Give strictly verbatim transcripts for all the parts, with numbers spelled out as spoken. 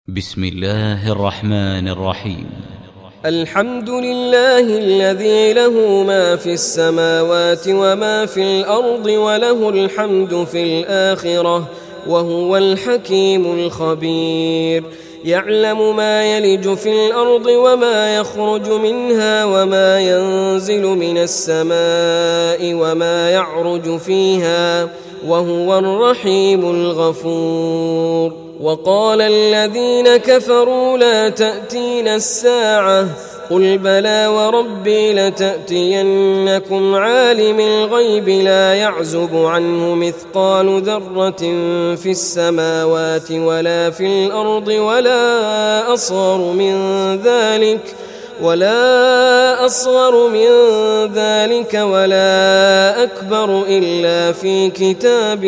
بسم الله الرحمن الرحيم. الحمد لله الذي له ما في السماوات وما في الأرض وله الحمد في الآخرة وهو الحكيم الخبير. يعلم ما يلج في الأرض وما يخرج منها وما ينزل من السماء وما يعرج فيها وهو الرحيم الغفور. وقال الذين كفروا لا تأتينا الساعة قل بلى وربي لتأتينكم عالم الغيب لا يعزب عنه مثقال ذرة في السماوات ولا في الأرض ولا أصغر من ذلك ولا أصغر من ذلك ولا أكبر إلا في كتاب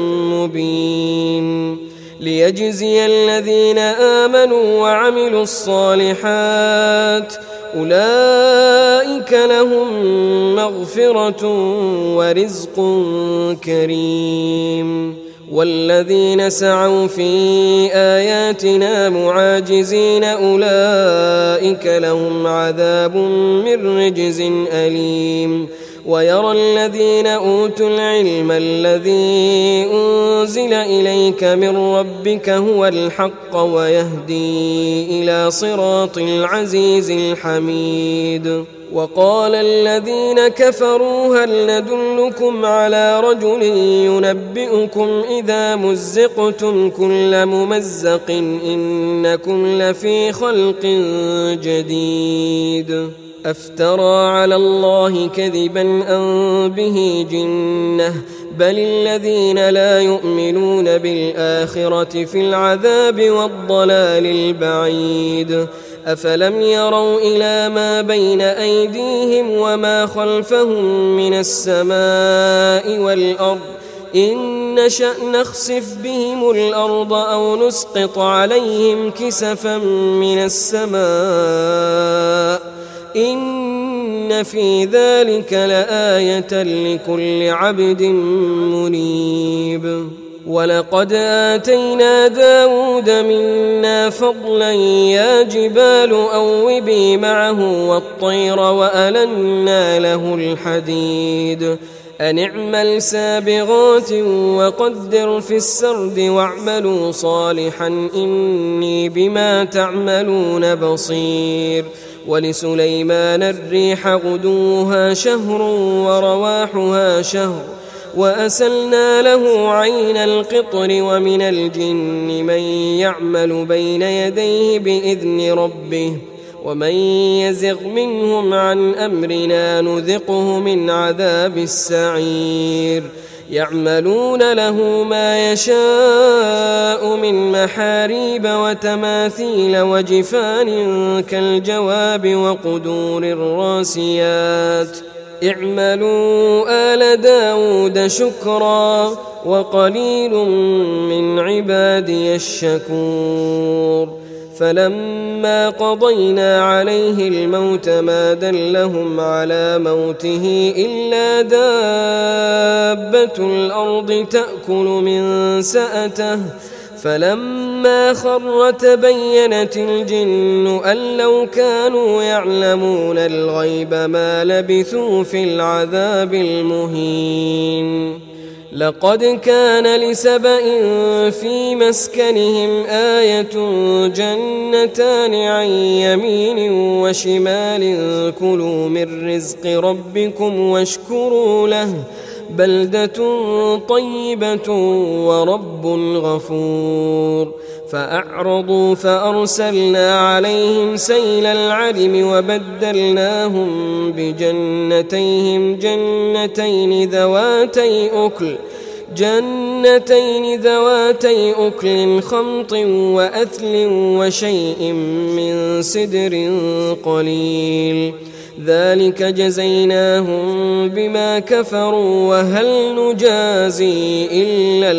مبين ليجزي الذين آمنوا وعملوا الصالحات أولئك لهم مغفرة ورزق كريم. والذين سعوا في آياتنا معاجزين أولئك لهم عذاب من رجز أليم. ويرى الذين أوتوا العلم الذي أنزل إليك من ربك هو الحق ويهدي إلى صراط العزيز الحميد. وقال الذين كفروا هل ندلكم على رجل ينبئكم إذا مزقتم كل ممزق إنكم لفي خلق جديد أفترى على الله كذبا أم به جنة بل الذين لا يؤمنون بالآخرة في العذاب والضلال البعيد. أفلم يروا إلى ما بين أيديهم وما خلفهم من السماء والأرض إن نشأ نخسف بهم الأرض أو نسقط عليهم كسفا من السماء إن في ذلك لآية لكل عبد منيب. ولقد آتينا داود منا فضلا يا جبال أوبي معه والطير وألنا له الحديد أن اعمل سابغات وقدر في السرد واعملوا صالحا إني بما تعملون بصير. ولسليمان الريح غدوها شهر ورواحها شهر وأسلنا له عين القطر ومن الجن من يعمل بين يديه بإذن ربه ومن يزغ منهم عن أمرنا نذقه من عذاب السعير. يعملون له ما يشاء من محاريب وتماثيل وجفان كالجواب وقدور الراسيات اعملوا آل داود شكرا وقليل من عبادي الشكور. فلما قضينا عليه الموت ما دلهم على موته إلا دابة الأرض تأكل من سأته فلما خر تبينت الجن أن لو كانوا يعلمون الغيب ما لبثوا في العذاب المهين. لقد كان لسبإ في مسكنهم آية جنتان عن يمين وشمال كلوا من رزق ربكم واشكروا له بلدة طيبة ورب غفور. فأعرضوا فأرسلنا عليهم سيل العرم وبدلناهم بجنتيهم جنتين ذواتي أكل جنتين ذواتي أكل خمط وأثل وشيء من سدر قليل ذلك جزيناهم بما كفروا وهل نجازي إلا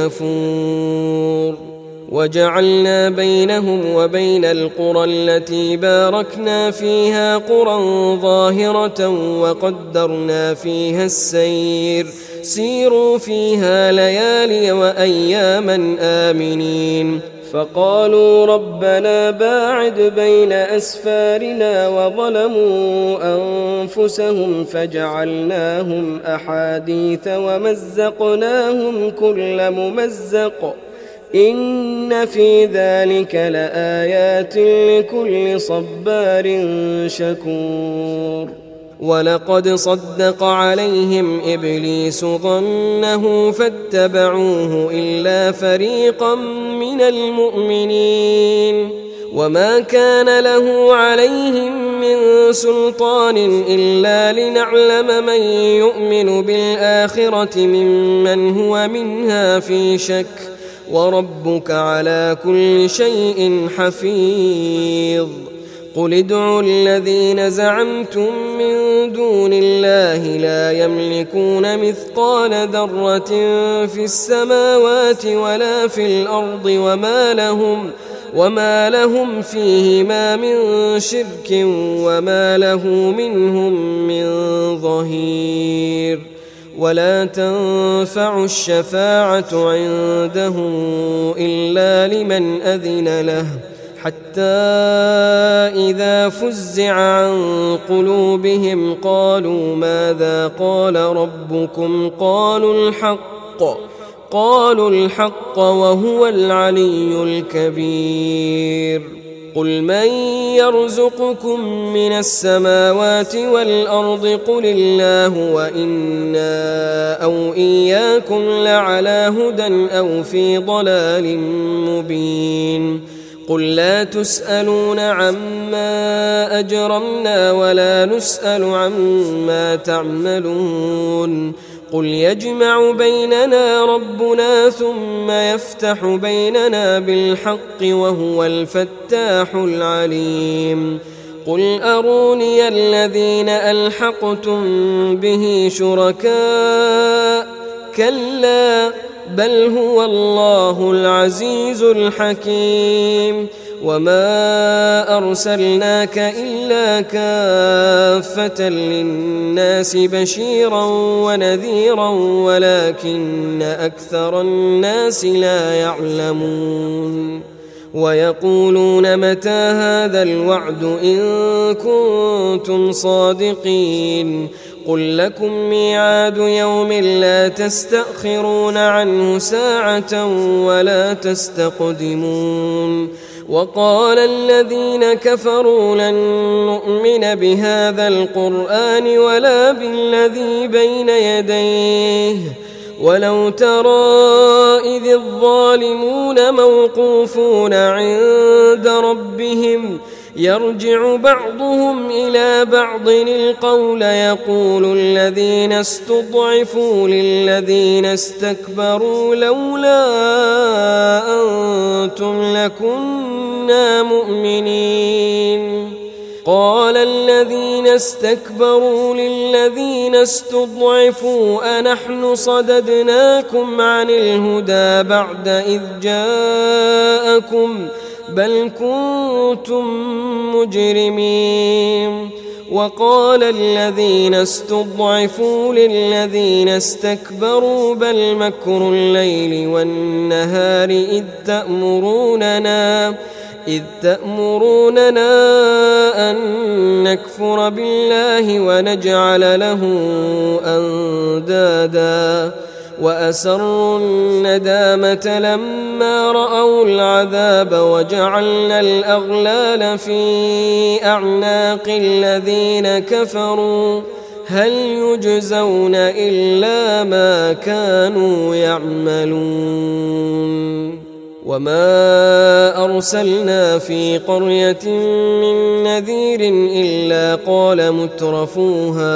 الكفور. وجعلنا بينهم وبين القرى التي باركنا فيها قرى ظاهرة وقدرنا فيها السير سيروا فيها ليالي وأياما آمنين فقالوا ربنا باعد بين أسفارنا وظلموا أنفسهم فجعلناهم أحاديث ومزقناهم كل ممزق إن في ذلك لآيات لكل صبار شكور. ولقد صدق عليهم إبليس ظنه فاتبعوه إلا فريقا من المؤمنين وما كان له عليهم من سلطان إلا لنعلم من يؤمن بالآخرة ممن هو منها في شك وربك على كل شيء حفيظ. قل ادعوا الذين زعمتم من دون الله لا يملكون مثقال ذرة في السماوات ولا في الأرض وما لهم وما لهم فيهما من شرك وما له منهم من ظهير. ولا تنفع الشفاعة عنده إلا لمن أذن له حتى إذا فزع عن قلوبهم قالوا ماذا قال ربكم قالوا الحق قالوا الحق وهو العلي الكبير. قل من يرزقكم من السماوات والأرض قل الله وإنا أو إياكم لعلى هدى أو في ضلال مبين. قل لا تسألون عما أجرمنا ولا نسأل عما تعملون. قل يجمع بيننا ربنا ثم يفتح بيننا بالحق وهو الفتاح العليم. قل أروني الذين ألحقتم به شركاء كلا بل هو الله العزيز الحكيم. وما أرسلناك إلا كافة للناس بشيرا ونذيرا ولكن أكثر الناس لا يعلمون. ويقولون متى هذا الوعد إن كنتم صادقين. قل لكم ميعاد يوم لا تستأخرون عنه ساعة ولا تستقدمون. وقال الذين كفروا لن نؤمن بهذا القرآن ولا بالذي بين يديه ولو ترى إذ الظالمون موقوفون عند ربهم يرجع بعضهم إلى بعض القول يقول الذين استضعفوا للذين استكبروا لولا أنتم لكنا مؤمنين. قال الذين استكبروا للذين استضعفوا أنحن صددناكم عن الهدى بعد إذ جاءكم بل كنتم مجرمين. وقال الذين استضعفوا للذين استكبروا بل مكر الليل والنهار إذ تأمروننا إذ تأمروننا أن نكفر بالله ونجعل له أندادا وأسروا الندامة لما رأوا العذاب وجعلنا الأغلال في أعناق الذين كفروا هل يجزون إلا ما كانوا يعملون. وما أرسلنا في قرية من نذير إلا قال مترفوها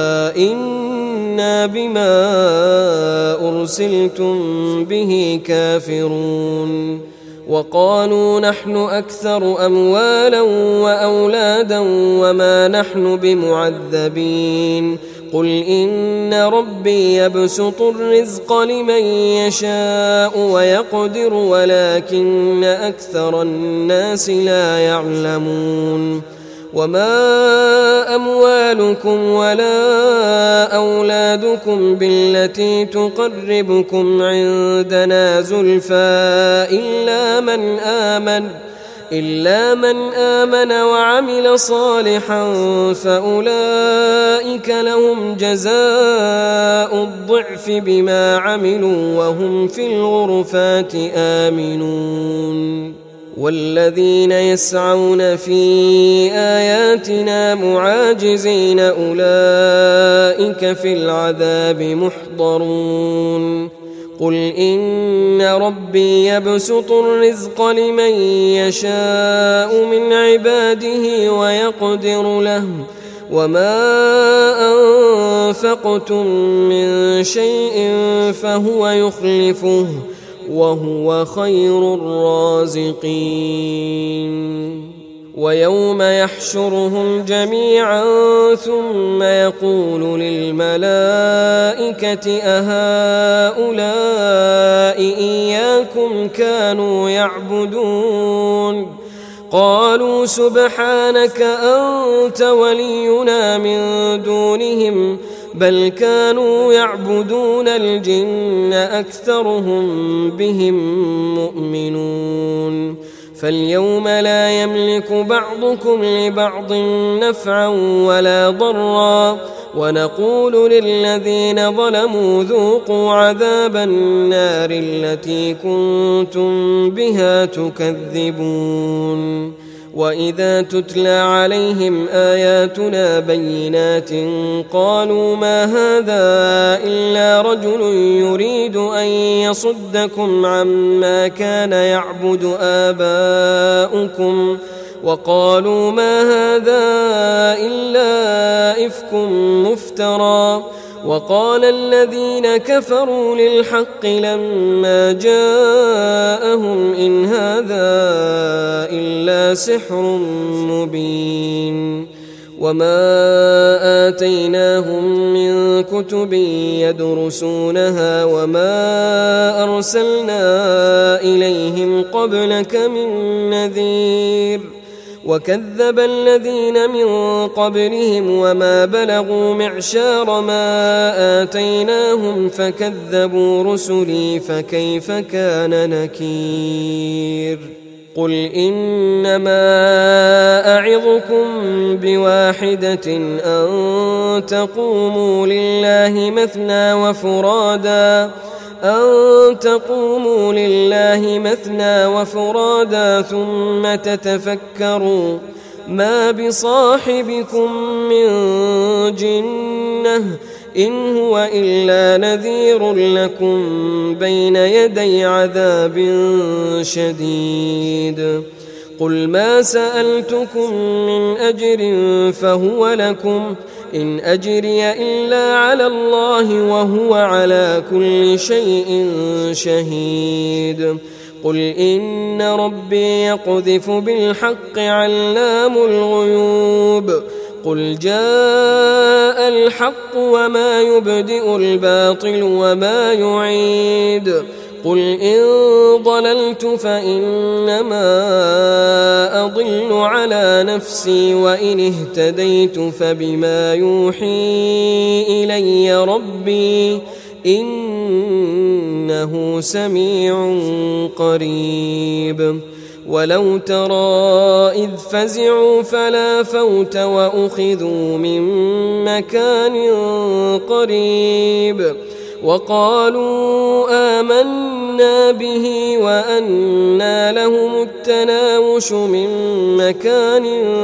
إنا بما أرسلتم به كافرون. وقالوا نحن أكثر أموالا وأولادا وما نحن بمعذبين. قل إن ربي يبسط الرزق لمن يشاء ويقدر ولكن أكثر الناس لا يعلمون. وما أموالكم ولا أولادكم بالتي تقربكم عندنا زلفى إلا من آمن إلا من آمن وعمل صالحا فأولئك لهم جزاء الضعف بما عملوا وهم في الغرفات آمنون والذين يسعون في آياتنا معاجزين أولئك في العذاب محضرون قل إن ربي يبسط الرزق لمن يشاء من عباده ويقدر له وما أنفقتم من شيء فهو يخلفه وهو خير الرازقين ويوم يحشرهم جميعا ثم يقول للملائكة أهؤلاء إياكم كانوا يعبدون قالوا سبحانك أنت ولينا من دونهم بل كانوا يعبدون الجن أكثرهم بهم مؤمنون فاليوم لا يملك بعضكم لبعض نفعا ولا ضرا ونقول للذين ظلموا ذوقوا عذاب النار التي كنتم بها تكذبون وإذا تتلى عليهم آياتنا بينات قالوا ما هذا إلا رجل يريد أن يصدكم عما كان يعبد آباؤكم وقالوا ما هذا إلا إفك مفترى وقال الذين كفروا للحق لما جاءهم إن هذا إلا سحر مبين وما آتيناهم من كتب يدرسونها وما أرسلنا إليهم قبلك من نذير وكذب الذين من قبلهم وما بلغوا معشار ما آتيناهم فكذبوا رسلي فكيف كان نكير قل إنما أعظكم بواحدة أن تقوموا لله مثنى وفرادا أن تقوموا لله مثنى وفرادا ثم تتفكروا ما بصاحبكم من جنة إن هو إلا نذير لكم بين يدي عذاب شديد قل ما سألتكم من أجر فهو لكم إن أجري إلا على الله وهو على كل شيء شهيد قل إن ربي يقذف بالحق علام الغيوب قل جاء الحق وما يبدئ الباطل وما يعيد قل إن ضللت فإنما أضل على نفسي وإن اهتديت فبما يوحي إلي ربي إنه سميع قريب ولو ترى إذ فزعوا فلا فوت وأخذوا من مكان قريب وقالوا آمنا به وأنى لهم التناوش من مكان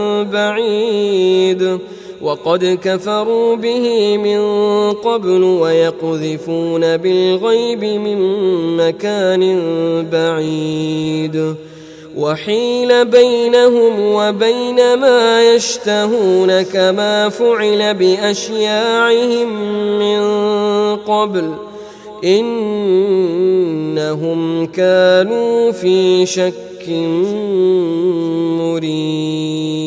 بعيد وقد كفروا به من قبل ويقذفون بالغيب من مكان بعيد وحيل بينهم وبين ما يشتهون كما فعل بأشياعهم من قبل إنهم كانوا في شك مريب.